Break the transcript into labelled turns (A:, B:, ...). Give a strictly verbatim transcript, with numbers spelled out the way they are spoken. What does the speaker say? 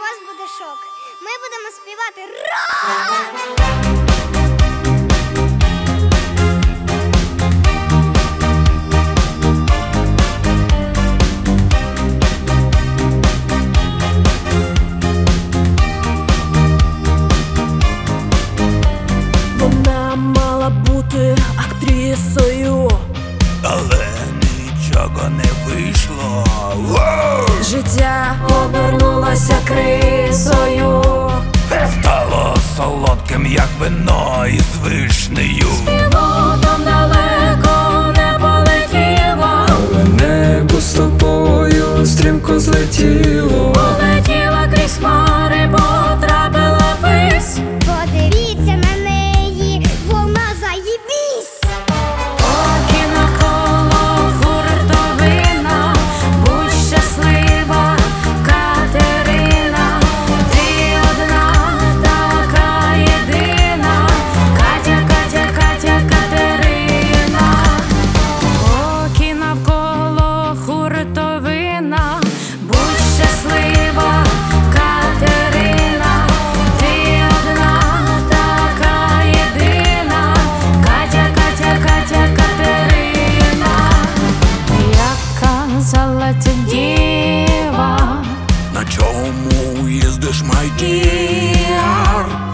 A: вас буде шок. Ми будемо співати рок!
B: Вона мала бути актрисою,
C: але нічого не вийшло. Воу!
B: життя обернулося крисою.
C: Стало солодким, як вино із вишнею.
B: Пілотом далеко не полетіло,
D: але небо з тобою стрімко злетіло.
B: полетіла крізь хмари, потрапила ввись.
A: Подивіться на неї, вона заєбісь!
B: Поки навколо хуртовина, будь щаслива, Катерина. Ти одна, така єдина, Катя, Катя, Катя, Катерина. Поки навколо хуртовина, будь щаслива, Катерина. Ти одна, така єдина, Катя, Катя, Катя, Катерина. Як казала ця діва,
C: На чому їздиш, май дір?